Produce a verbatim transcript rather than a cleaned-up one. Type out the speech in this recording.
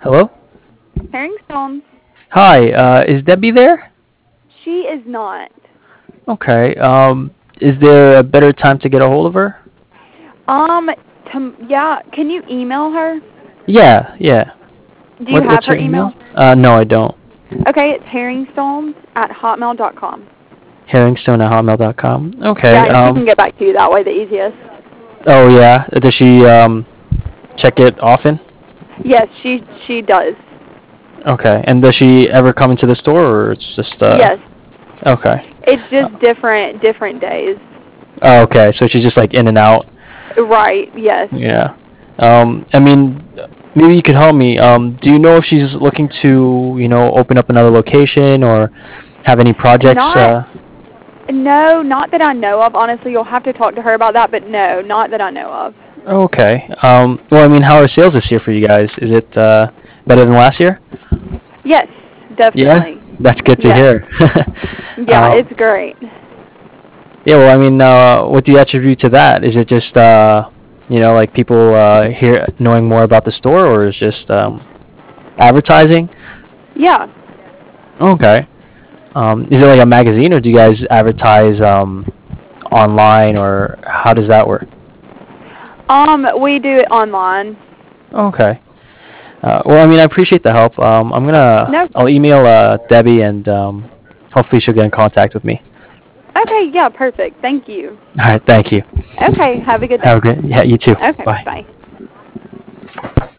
Hello? Herringstone. Hi, uh, is Debbie there? She is not. Okay, um, is there a better time to get a hold of her? Um, to, yeah, can you email her? Yeah, yeah. Do you What, have what's her your email? email? Uh, no, I don't. Okay, it's herringstones at hotmail dot com. Herringstone at hotmail dot com. Yeah, Okay, and she can um, get back to you that way, the easiest. oh yeah, does she, um, check it often? Yes, she she does. Okay, and does she ever come into the store, or it's just, uh, Yes, okay. it's Uh, just different different days. oh, okay, so she's just like in and out. Right. Yes. Yeah. Um, I mean, maybe you could help me. Um, do you know if she's looking to, you know, open up another location or have any projects? Not Uh, no, not that I know of. Honestly, you'll have to talk to her about that, but no, not that I know of. okay. Um, well, I mean, how are sales this year for you guys? Is it uh, better than last year? Yes, Yeah, definitely. that's good to Yes. hear. Yeah, um, it's great. yeah, well, I mean, uh, what do you attribute to that? Is it just, uh, you know, like people uh, here knowing more about the store, or is just um, advertising? Yeah. Okay. Um, is it like a magazine, or do you guys advertise um, online, or how does that work? Um, we do it online. Okay. Uh, well, I mean, I appreciate the help. Um, I'm gonna, No. I'll email uh, Debbie, and um, hopefully she'll get in contact with me. Okay, yeah, perfect. Thank you. All right. Thank you. Okay, have a good Have day. a great. Yeah, you too. Okay, Bye. bye.